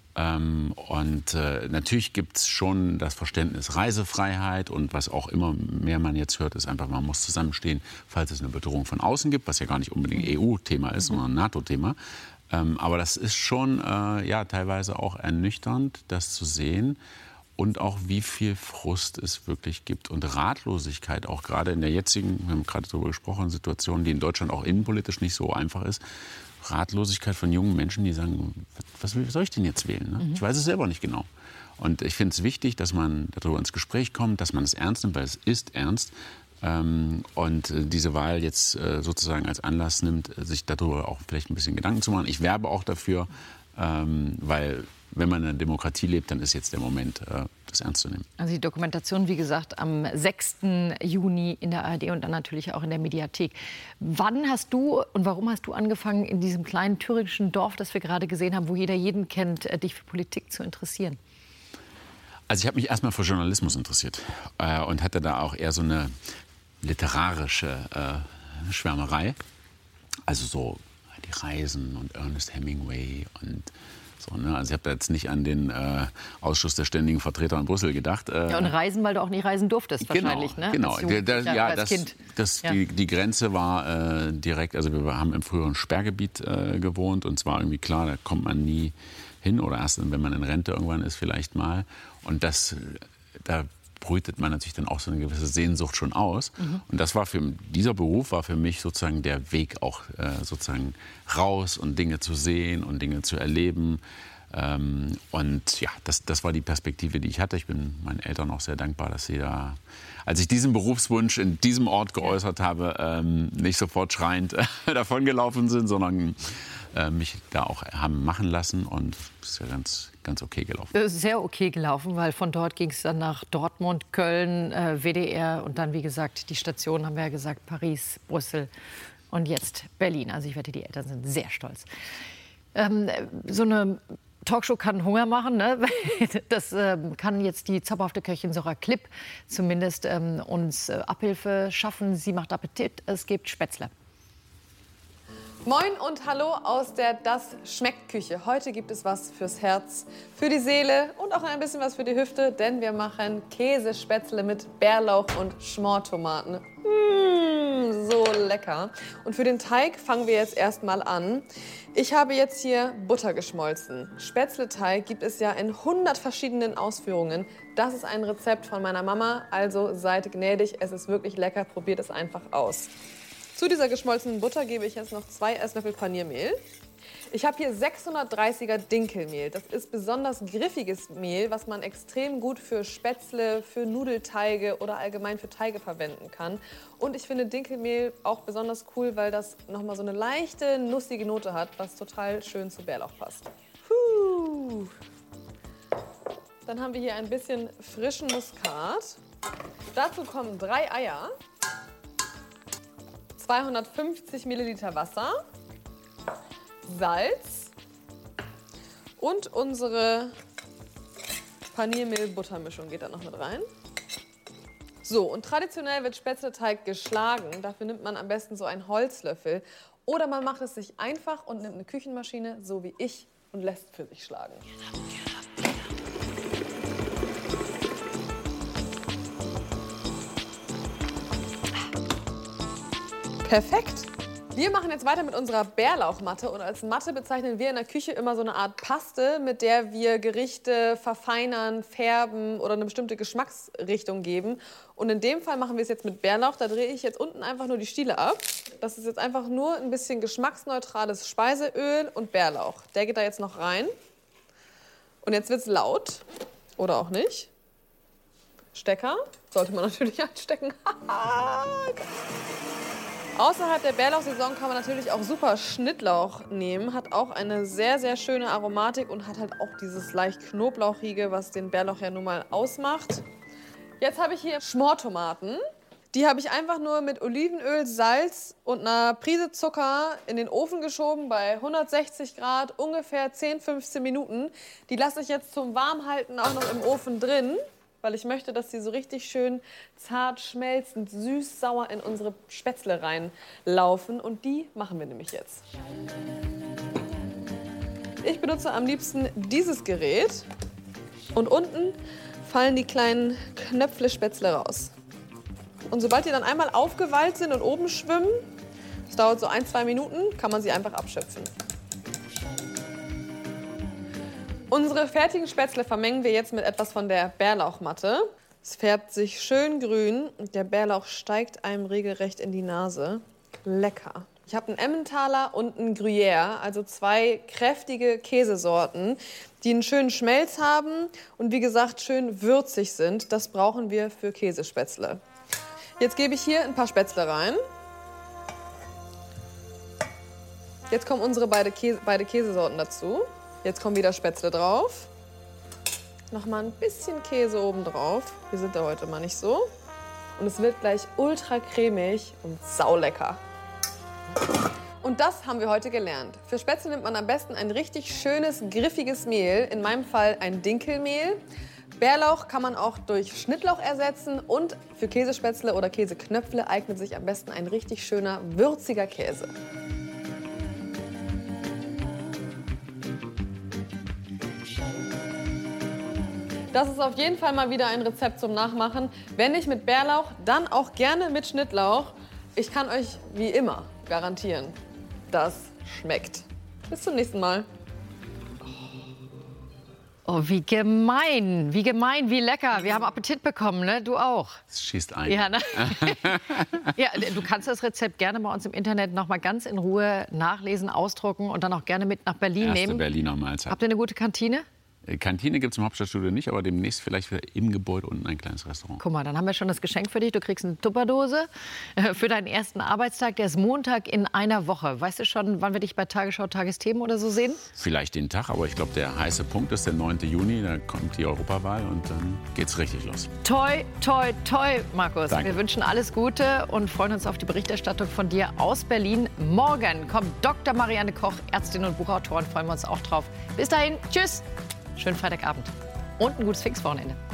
Speaker 2: Ähm, und äh, natürlich gibt es schon das Verständnis Reisefreiheit und was auch immer mehr man jetzt hört, ist einfach, man muss zusammenstehen, falls es eine Bedrohung von außen gibt, was ja gar nicht unbedingt E U-Thema ist, mhm. sondern ein NATO-Thema. Ähm, aber das ist schon äh, ja, teilweise auch ernüchternd, das zu sehen und auch wie viel Frust es wirklich gibt und Ratlosigkeit, auch gerade in der jetzigen, wir haben gerade darüber gesprochen, Situation, die in Deutschland auch innenpolitisch nicht so einfach ist. Ratlosigkeit von jungen Menschen, die sagen, was soll ich denn jetzt wählen? Ne? Mhm. Ich weiß es selber nicht genau. Und ich finde es wichtig, dass man darüber ins Gespräch kommt, dass man es ernst nimmt, weil es ist ernst. Ähm, und äh, diese Wahl jetzt äh, sozusagen als Anlass nimmt, sich darüber auch vielleicht ein bisschen Gedanken zu machen. Ich werbe auch dafür, ähm, weil wenn man in einer Demokratie lebt, dann ist jetzt der Moment, äh, das ernst zu nehmen.
Speaker 1: Also die Dokumentation, wie gesagt, am sechsten Juni in der A R D und dann natürlich auch in der Mediathek. Wann hast du und warum hast du angefangen, in diesem kleinen thüringischen Dorf, das wir gerade gesehen haben, wo jeder jeden kennt, dich für Politik zu interessieren?
Speaker 2: Also ich habe mich erstmal für Journalismus interessiert äh, und hatte da auch eher so eine literarische äh, Schwärmerei. Also so die Reisen und Ernest Hemingway und so, ne? Also ich habe jetzt nicht an den äh, Ausschuss der ständigen Vertreter in Brüssel gedacht. Äh,
Speaker 1: ja, und reisen, weil du auch nicht reisen durftest wahrscheinlich,
Speaker 2: genau,
Speaker 1: ne?
Speaker 2: Genau, der, der, ja,
Speaker 1: als
Speaker 2: das,
Speaker 1: Kind.
Speaker 2: Das,
Speaker 1: ja.
Speaker 2: die, die Grenze war äh, direkt, also wir haben im früheren Sperrgebiet äh, gewohnt und zwar irgendwie klar, da kommt man nie hin oder erst wenn man in Rente irgendwann ist vielleicht mal. Und das, da brütet man natürlich dann auch so eine gewisse Sehnsucht schon aus. Mhm. Und das war für dieser Beruf war für mich sozusagen der Weg auch äh, sozusagen raus und Dinge zu sehen und Dinge zu erleben. Ähm, und ja, das, das war die Perspektive, die ich hatte. Ich bin meinen Eltern auch sehr dankbar, dass sie da, als ich diesen Berufswunsch in diesem Ort geäußert habe, ähm, nicht sofort schreiend äh, davongelaufen sind, sondern äh, mich da auch haben machen lassen. Und es ist ja ganz, ganz okay gelaufen.
Speaker 1: Es ist sehr okay gelaufen, weil von dort ging es dann nach Dortmund, Köln, äh, W D R und dann, wie gesagt, die Stationen, haben wir ja gesagt, Paris, Brüssel und jetzt Berlin. Also ich wette, die Eltern sind sehr stolz. Ähm, so eine Talkshow kann Hunger machen, ne? Das ähm, kann jetzt die zauberhafte Köchin Sora Klipp zumindest ähm, uns äh, Abhilfe schaffen. Sie macht Appetit, es gibt Spätzle.
Speaker 15: Moin und hallo aus der Das schmeckt Küche. Heute gibt es was fürs Herz, für die Seele und auch ein bisschen was für die Hüfte, denn wir machen Käsespätzle mit Bärlauch und Schmortomaten. Mmh, so lecker. Und für den Teig fangen wir jetzt erstmal an. Ich habe jetzt hier Butter geschmolzen. Spätzleteig gibt es ja in hundert verschiedenen Ausführungen. Das ist ein Rezept von meiner Mama, also seid gnädig, es ist wirklich lecker, probiert es einfach aus. Zu dieser geschmolzenen Butter gebe ich jetzt noch zwei Esslöffel Paniermehl. Ich habe hier sechshundertdreißiger Dinkelmehl. Das ist besonders griffiges Mehl, was man extrem gut für Spätzle, für Nudelteige oder allgemein für Teige verwenden kann. Und ich finde Dinkelmehl auch besonders cool, weil das nochmal so eine leichte, nussige Note hat, was total schön zu Bärlauch passt. Puh. Dann haben wir hier ein bisschen frischen Muskat. Dazu kommen drei Eier, zweihundertfünfzig Milliliter Wasser, Salz und unsere Paniermehl-Buttermischung geht da noch mit rein. So, und traditionell wird Spätzleteig geschlagen. Dafür nimmt man am besten so einen Holzlöffel. Oder man macht es sich einfach und nimmt eine Küchenmaschine, so wie ich, und lässt für sich schlagen. Perfekt. Wir machen jetzt weiter mit unserer Bärlauchmatte und als Matte bezeichnen wir in der Küche immer so eine Art Paste, mit der wir Gerichte verfeinern, färben oder eine bestimmte Geschmacksrichtung geben. Und in dem Fall machen wir es jetzt mit Bärlauch. Da drehe ich jetzt unten einfach nur die Stiele ab. Das ist jetzt einfach nur ein bisschen geschmacksneutrales Speiseöl und Bärlauch. Der geht da jetzt noch rein. Und jetzt wird es laut. Oder auch nicht. Stecker sollte man natürlich einstecken. Außerhalb der Bärlauchsaison kann man natürlich auch super Schnittlauch nehmen. Hat auch eine sehr, sehr schöne Aromatik und hat halt auch dieses leicht Knoblauchige, was den Bärlauch ja nun mal ausmacht. Jetzt habe ich hier Schmortomaten. Die habe ich einfach nur mit Olivenöl, Salz und einer Prise Zucker in den Ofen geschoben bei hundertsechzig Grad, ungefähr zehn, fünfzehn Minuten. Die lasse ich jetzt zum Warmhalten auch noch im Ofen drin, weil ich möchte, dass die so richtig schön zart, schmelzend, süß, sauer in unsere Spätzle reinlaufen. Und die machen wir nämlich jetzt. Ich benutze am liebsten dieses Gerät. Und unten fallen die kleinen Knöpfle Spätzle raus. Und sobald die dann einmal aufgewallt sind und oben schwimmen, das dauert so ein, zwei Minuten, kann man sie einfach abschöpfen. Unsere fertigen Spätzle vermengen wir jetzt mit etwas von der Bärlauchmatte. Es färbt sich schön grün und der Bärlauch steigt einem regelrecht in die Nase. Lecker. Ich habe einen Emmentaler und einen Gruyère, also zwei kräftige Käsesorten, die einen schönen Schmelz haben und wie gesagt schön würzig sind. Das brauchen wir für Käsespätzle. Jetzt gebe ich hier ein paar Spätzle rein. Jetzt kommen unsere beide, Käse, beide Käsesorten dazu. Jetzt kommen wieder Spätzle drauf. Noch mal ein bisschen Käse oben drauf. Wir sind da heute mal nicht so. Und es wird gleich ultra cremig und saulecker. Und das haben wir heute gelernt. Für Spätzle nimmt man am besten ein richtig schönes, griffiges Mehl. In meinem Fall ein Dinkelmehl. Bärlauch kann man auch durch Schnittlauch ersetzen. Und für Käsespätzle oder Käseknöpfle eignet sich am besten ein richtig schöner, würziger Käse. Das ist auf jeden Fall mal wieder ein Rezept zum Nachmachen. Wenn nicht mit Bärlauch, dann auch gerne mit Schnittlauch. Ich kann euch wie immer garantieren, das schmeckt. Bis zum nächsten Mal.
Speaker 1: Oh, wie gemein, wie gemein, wie lecker. Wir haben Appetit bekommen, ne? Du auch.
Speaker 2: Es schießt ein.
Speaker 1: Ja, ne? Ja, du kannst das Rezept gerne bei uns im Internet noch mal ganz in Ruhe nachlesen, ausdrucken und dann auch gerne mit nach Berlin
Speaker 2: Erste
Speaker 1: nehmen.
Speaker 2: Berliner Mahlzeit.
Speaker 1: Habt ihr eine gute Kantine?
Speaker 2: Kantine gibt es im Hauptstadtstudio nicht, aber demnächst vielleicht im Gebäude unten ein kleines Restaurant.
Speaker 1: Guck mal, dann haben wir schon das Geschenk für dich. Du kriegst eine Tupperdose für deinen ersten Arbeitstag. Der ist Montag in einer Woche. Weißt du schon, wann wir dich bei Tagesschau, Tagesthemen oder so sehen?
Speaker 2: Vielleicht den Tag, aber ich glaube, der heiße Punkt ist der neunte Juni. Da kommt die Europawahl und dann geht's richtig los.
Speaker 1: Toi, toi, toi, Markus.
Speaker 2: Danke.
Speaker 1: Wir wünschen alles Gute und freuen uns auf die Berichterstattung von dir aus Berlin. Morgen kommt Doktor Marianne Koch, Ärztin und Buchautorin. Freuen wir uns auch drauf. Bis dahin, tschüss. Schönen Freitagabend und ein gutes Pfingstwochenende.